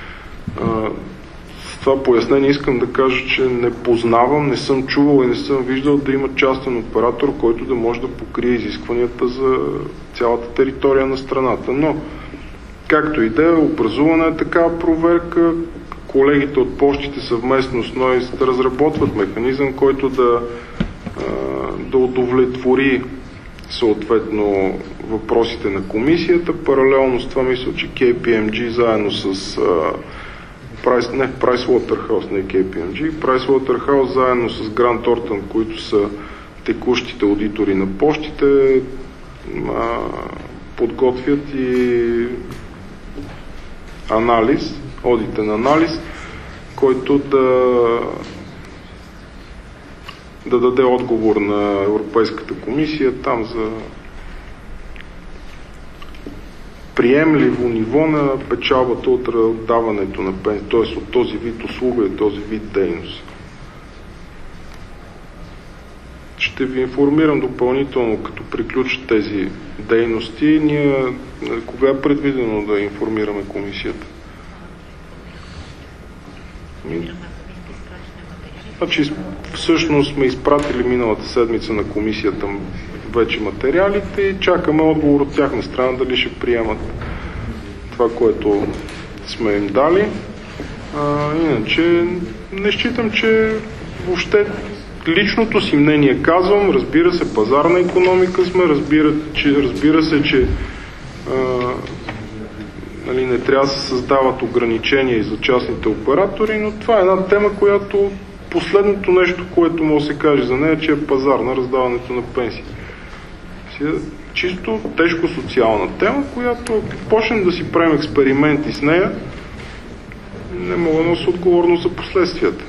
Speaker 5: С това пояснение искам да кажа, че не познавам, не съм чувал и не съм виждал да има частен оператор, който да може да покрие изискванията за цялата територия на страната. Но, както и да е, образувана е такава проверка. Колегите от почтите съвместно с НОИ разработват механизъм, който да, да удовлетвори съответно въпросите на комисията. Паралелно с това мисля, че Кей Пи Ем Джи заедно с Price, не, PricewaterhouseCoopers, не Кей Пи Ем Джи, PricewaterhouseCoopers заедно с Grant Thornton, които са текущите аудитори на почтите, а, подготвят и анализ, одитен анализ, който да да даде отговор на Европейската комисия там за приемливо ниво на печалбата от даването на пенсия, т.е. от този вид услуга и този вид дейност. Ще ви информирам допълнително, като приключат тези дейности. Ние кога е предвидено да информираме комисията? Значи, всъщност сме изпратили миналата седмица на комисията вече материалите и чакаме отговор от тяхна страна дали ще приемат това, което сме им дали. А, иначе не считам, че въобще личното си мнение казвам, разбира се, пазарна икономика сме, разбира, че, разбира се, че а, нали, не трябва да се създават ограничения и за частните оператори, но това е една тема, която последното нещо, което може да се каже за нея, че е пазар на раздаването на пенсии. Чисто тежко социална тема, която ако почнем да си правим експерименти с нея, не мога да нося отговорност за последствията.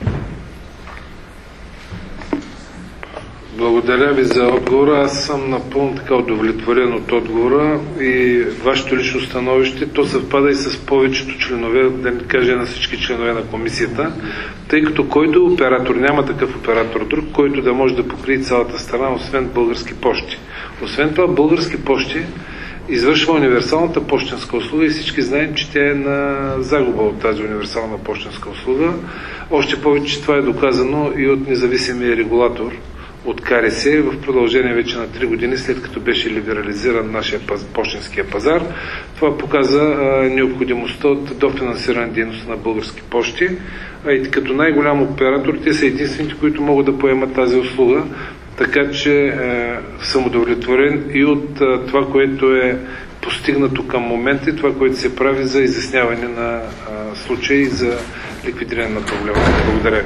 Speaker 4: Благодаря ви за отговора. Аз съм напълно така удовлетворен от отговора и вашето лично становище. То съвпада и с повечето членове, да не кажа на всички членове на комисията, тъй като който оператор, няма такъв оператор друг, който да може да покрие цялата страна, освен Български пощи. Освен това, Български пощи извършва универсалната пощенска услуга и всички знаем, че тя е на загуба от тази универсална пощенска услуга. Още повече, че това е доказано и от независимия регулатор, от Ка Ер Се в продължение вече на три години, след като беше либерализиран нашия пощенския пазар. Това показа а, необходимостта от дофинансиране дейността на Български пощи, а и като най-голям оператор, те са единствените, които могат да поемат тази услуга, така че е, съм удовлетворен и от е, това, което е постигнато към момента и това, което се прави за изясняване на е, случаи за ликвидиране на проблема. Благодаря.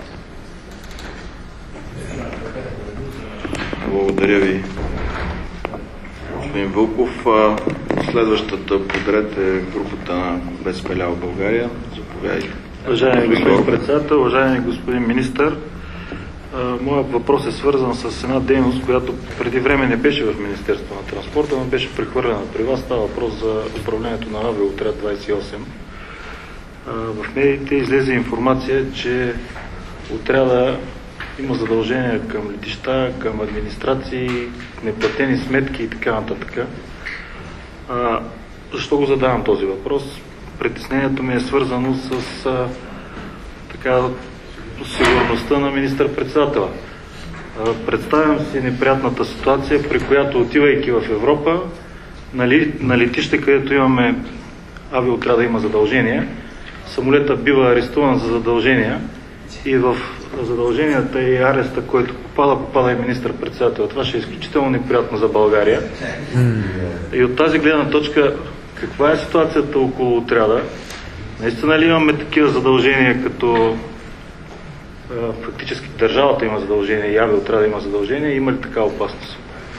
Speaker 3: Благодаря ви, господин Вълков. Следващата подред е групата на БСП лява България. Заповядайте.
Speaker 9: Уважаеми господин председател, уважаеми господин министър, моят въпрос е свързан с една дейност, която преди време не беше в Министерството на транспорта, но беше прехвърлена при вас. Става въпрос за управлението на Авиоотряд двадесет и осем. В медиите излезе информация, че отряда има задължения към летища, към администрации, неплатени сметки и така нататък. А, защо го задавам този въпрос? Притеснението ми е свързано с а, така, сигурността на министър-председателя. А, представям си неприятната ситуация, при която, отивайки в Европа, нали, на летище, където имаме авиоотряда има задължения, самолета бива арестуван за задължения и в задълженията и ареста, който попада, попада и министър-председател. Това ще е изключително неприятно за България. И от тази гледна точка, каква е ситуацията около отряда? Наистина ли имаме такива задължения, като е, фактически държавата има задължения и авиоотряда има задължения? Има ли така опасност?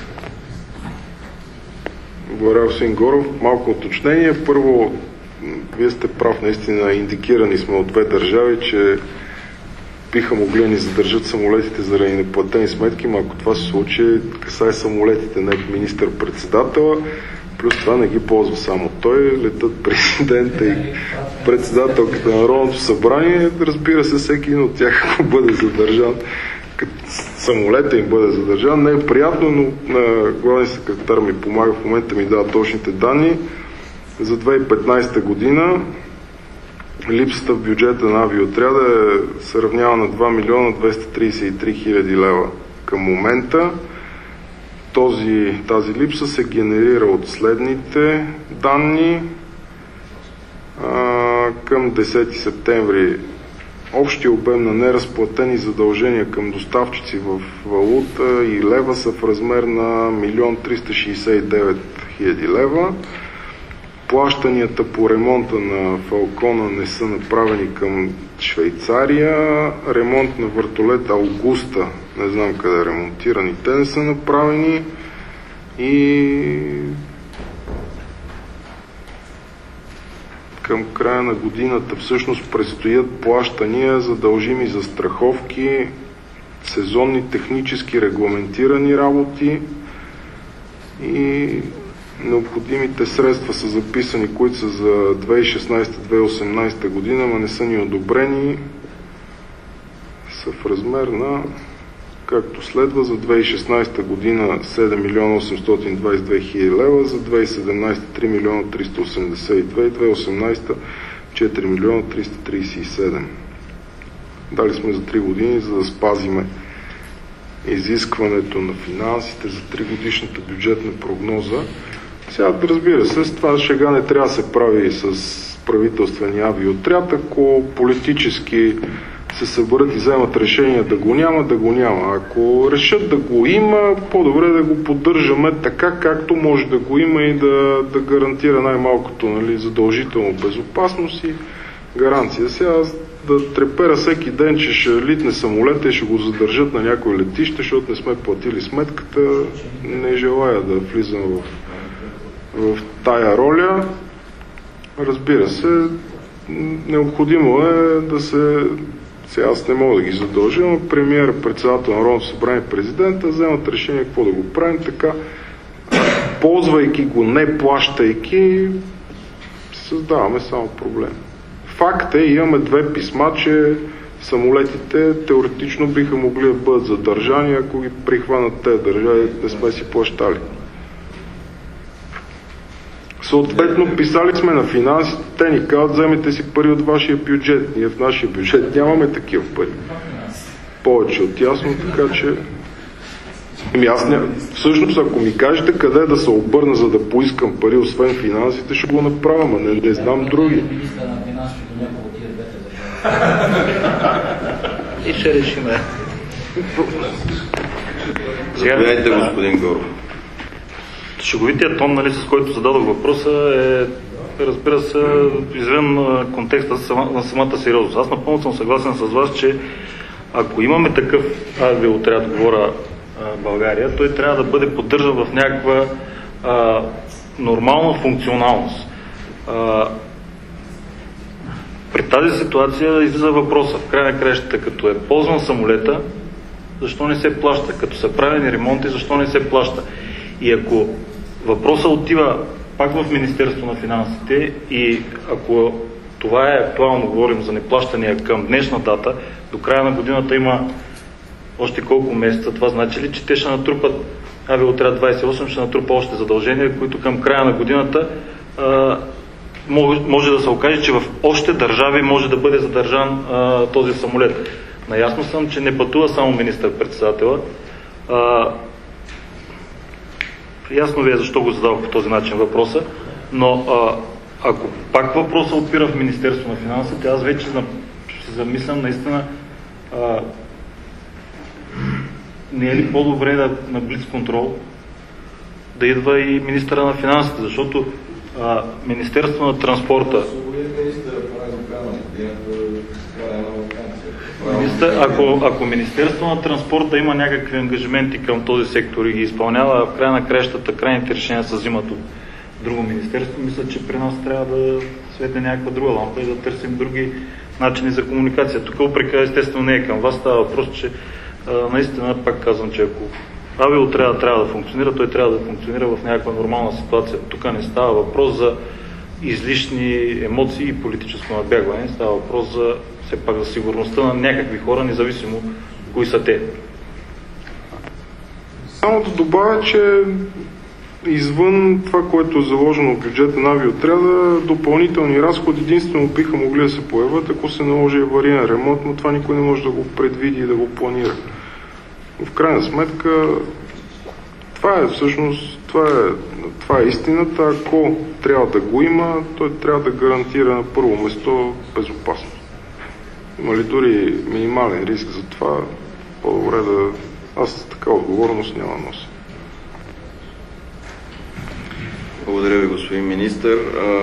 Speaker 5: Благодаря, господин Горов. Малко уточнение. Първо, вие сте прав, наистина индикирани сме от две държави, че биха могли да ни задържат самолетите заради неплатени сметки, но ако това се случи, касае самолетите, не министър-председателя. Плюс това не ги ползва само той, летат президента и председателката на Народното събрание. Разбира се, всеки един от тях, ако бъде задържан, като самолета им бъде задържан, не е приятно, но главният секретар ми помага, в момента ми дава точните данни. За две хиляди и петнадесета година липсата в бюджета на авиоотряда се равнява на два милиона двеста тридесет и три хиляди лева към момента. Този, тази липса се генерира от следните данни. А, към десети септември общия обем на неразплатени задължения към доставчици в валута и лева са в размер на милион триста шейсет и девет хиляди лева. Плащанията по ремонта на Фалкона не са направени към Швейцария. Ремонт на вертолета Аугуста, не знам къде е ремонтиран, и те не са направени. И към края на годината всъщност предстоят плащания за дължими застраховки, сезонни технически регламентирани работи и необходимите средства са записани, които са за две хиляди и шестнадесета - две хиляди и осемнадесета година, но не са ни одобрени, са в размер на, както следва: за две хиляди и шестнадесета година седем милиона осемстотин двадесет и две хиляди лева, за две хиляди и седемнадесета три милиона триста осемдесет и две и две хиляди и осемнадесета четири милиона триста тридесет и седем. Дали сме за три години, за да спазиме изискването на финансите за тригодишната бюджетна прогноза. Сега, разбира се, с това шега не трябва да се прави с правителствения авиоотряд. Ако политически се съберат и вземат решение да го няма, да го няма. Ако решат да го има, по-добре да го поддържаме така, както може да го има и да, да гарантира най-малкото, нали, задължително безопасност и гаранция. Сега да трепера всеки ден, че ще литне самолета и ще го задържат на някое летище, защото не сме платили сметката, не желая да влизам в, в тая роля. Разбира се, необходимо е да се... Сега аз не мога да ги задължа, но премиер, председател на Народното събрание, президента вземат решение какво да го правим, така, ползвайки го, не плащайки, създаваме само проблем. Факт е, имаме две писма, че самолетите теоретично биха могли да бъдат задържани, ако ги прихванат тези държави, не сме си плащали. Съответно, писали сме на финансите, те ни казват: вземете си пари от вашия бюджет. Ние в нашия бюджет нямаме такива пари. Повече от ясно, така че... Ами аз не... Всъщност, ако ми кажете къде да се обърна, за да поискам пари, освен финансите, ще го направя, но не, не знам други.
Speaker 6: И ще решиме.
Speaker 3: Заповядайте, господин Горов.
Speaker 9: Шеговитият тон, нали, с който зададох въпроса, е, разбира се, извън контекста на самата сериозност. Аз напълно съм съгласен с вас, че ако имаме такъв авиоотряд, говоря България, той трябва да бъде поддържан в някаква а, нормална функционалност. А, при тази ситуация излиза въпроса, в край на краищата, като е ползван самолета, защо не се плаща? Като са правени ремонти, защо не се плаща? И ако въпросът отива пак в Министерство на финансите и ако това е актуално, говорим за неплащания към днешна дата, до края на годината има още колко месеца, това значи ли, че те ще натрупат, авиоотряд двадесет и осем ще натрупа още задължения, които към края на годината а, може, може да се окаже, че в още държави може да бъде задържан а, този самолет. Наясно съм, че не пътува само министър-председателя. А, ясно ви е защо го задавах по този начин въпроса, но а, ако пак въпросът опира в Министерство на финансите, аз вече се замислям наистина, а, не е ли по-добре да, на блицконтрол да идва и министъра на финансите, защото а, Министерство на транспорта, Министър, ако, ако Министерство на транспорта има някакви ангажименти към този сектор и ги изпълнява, в края на кращата крайните решения се взимат от друго министерство, мисля, че при нас трябва да светне някаква друга лампа и да търсим други начини за комуникация. Тук упрека естествено не е към вас, става въпрос, че а, наистина, пак казвам, че ако авиоотряда трябва да функционира, той трябва да функционира в някаква нормална ситуация. Тук не става въпрос за излишни емоции и политическо набягване, става въпрос за, все пак за сигурността на някакви хора, независимо кои са те.
Speaker 5: Само да добавя, че извън това, което е заложено в бюджета на авиоотряда, допълнителни разходи единствено биха могли да се появят, ако се наложи авариен ремонт, но това никой не може да го предвиди и да го планира. В крайна сметка, това е всъщност, това е, това е истината. Ако трябва да го има, той трябва да гарантира на първо место безопасност. Има ли дори минимален риск за това, по-добре да... Аз така отговорност няма нося.
Speaker 3: Благодаря ви, господин министър.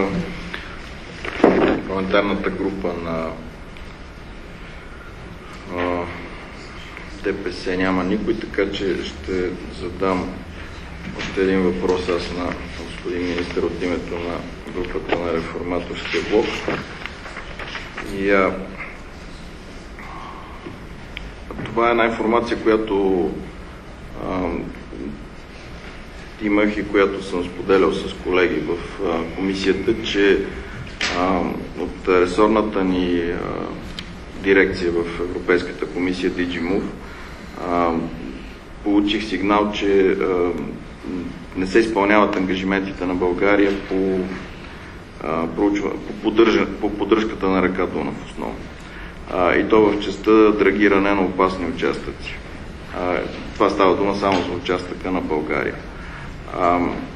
Speaker 3: Парламентарната група на ДПС няма никой, така че ще задам още един въпрос аз на господин министър от името на групата на Реформаторския блок. И, а, това е една информация, която а, имах и която съм споделял с колеги в а, комисията, че а, от ресорната ни а, дирекция в Европейската комисия DigiMove а, получих сигнал, че а, не се изпълняват ангажиментите на България по, а, проучва, по, поддържа, по поддръжката на река Дунав основно. А, и то в частта драгиране на опасни участъци. А, това става дума само за участъка на България. А,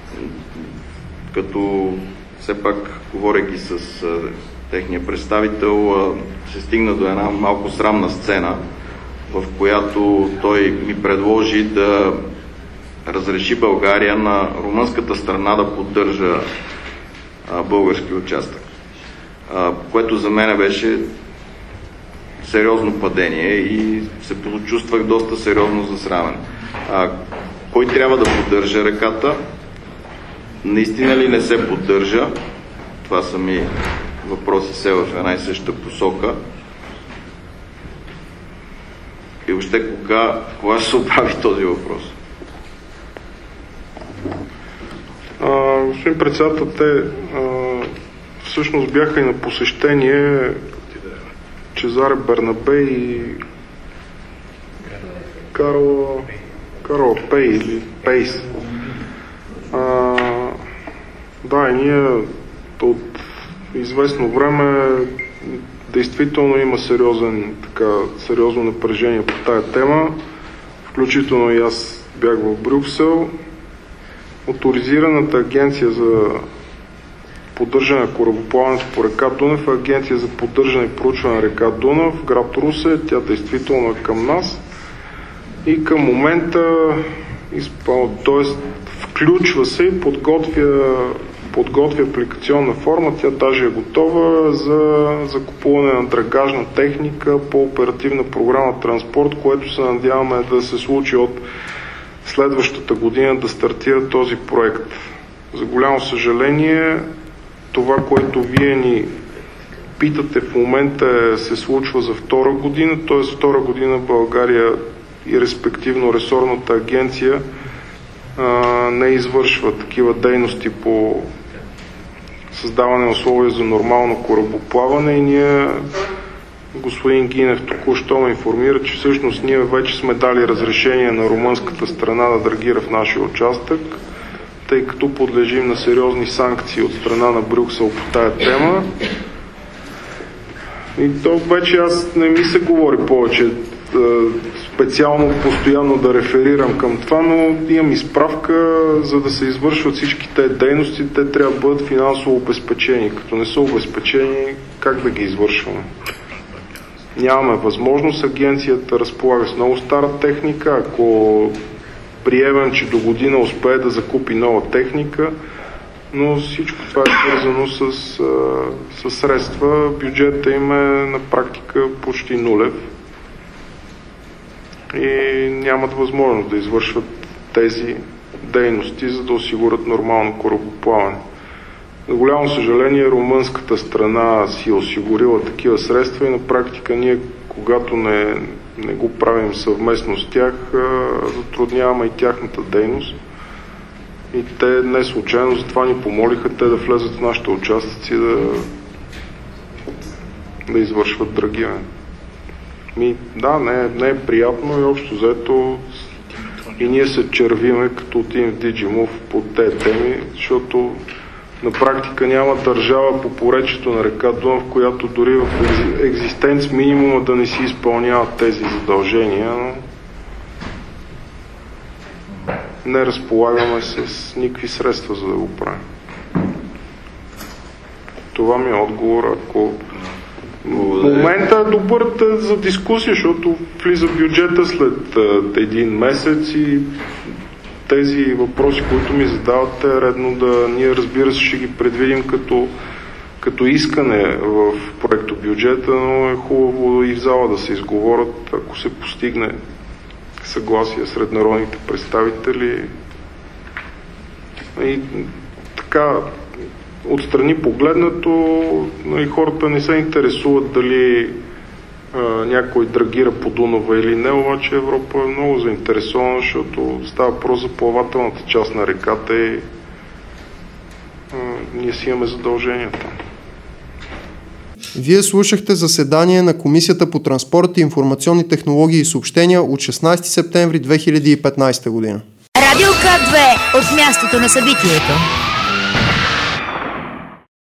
Speaker 3: като все пак, говорейки с а, техния представител, а, се стигна до една малко срамна сцена, в която той ми предложи да разреши България на румънската страна да поддържа а, български участък. А, което за мен беше сериозно падение и се почувствах доста сериозно засрамен. А, кой трябва да поддържа реката? Наистина ли не се поддържа? Това са ми въпроси все в една и съща посока. И въобще кога, кога ще се оправи този въпрос?
Speaker 5: А, господин председател, те а, всъщност бяха и на посещение Чезаре Бернабе и Карла, Карла Пей или Пейс. А, да, и ние от известно време действително има сериозен, така, сериозно напрежение по тая тема. Включително и аз бях в Брюксел. Оторизираната агенция за поддържане на корабоплаването по река Дунав е агенция за поддържане и проучване на река Дунав, град Русе. Тя действително е към нас. И към момента т.е. включва се и подготвя, подготвя апликационна форма. Тя даже е готова за закупуване на драгажна техника по оперативна програма Транспорт, което се надяваме да се случи от следващата година да стартира този проект. За голямо съжаление, това, което вие ни питате в момента, се случва за втора година, т.е. втора година България и респективно ресорната агенция а, не извършва такива дейности по създаване на условия за нормално корабоплаване и ние, господин Гинев току-що ме информира, че всъщност ние вече сме дали разрешение на румънската страна да драгира в нашия участък, тъй като подлежим на сериозни санкции от страна на Брюксел по тая тема. И то вече аз не ми се говори повече специално, постоянно да реферирам към това, но имам изправка, за да се извършват всички тези дейности, те трябва да бъдат финансово обезпечени. Като не са обезпечени, как да ги извършваме? Нямаме възможност, агенцията разполага с много стара техника, ако приемем, че до година успее да закупи нова техника, но всичко това е свързано с, с средства. Бюджетът им е на практика почти нулев и нямат възможност да извършват тези дейности, за да осигурят нормално корабоплаване. За голямо съжаление, румънската страна си е осигурила такива средства и на практика ние, когато не, не го правим съвместно с тях, затрудняваме и тяхната дейност. И те не случайно затова ни помолиха те да влезат в нашите участъци да, да извършват драгиране. Ми, да, не, не е приятно и общо заето и ние се червиме като отидем в Диджимов по тези теми, защото на практика няма държава по поречието на река Дунав, която дори в екзистенц минимума да не си изпълнява тези задължения, но не разполагаме с никакви средства, за да го правим. Това ми е отговор. Ако момента е добър за дискусия, защото влиза бюджета след един месец и тези въпроси, които ми задавате, е редно да ние, разбира се, ще ги предвидим като, като искане в проекто бюджета, но е хубаво и в зала да се изговорят, ако се постигне съгласие сред народните представители. И така, отстрани погледнато, и хората не се интересуват дали а, някой драгира по Дунава или не, обаче Европа е много заинтересована, защото става въпрос за плавателната част на реката и а, ние си имаме задълженията.
Speaker 2: Вие слушахте заседание на Комисията по транспорт, информационни технологии и съобщения от шестнадесети септември две хиляди и петнадесета година.
Speaker 1: Радио К две от мястото на събитието.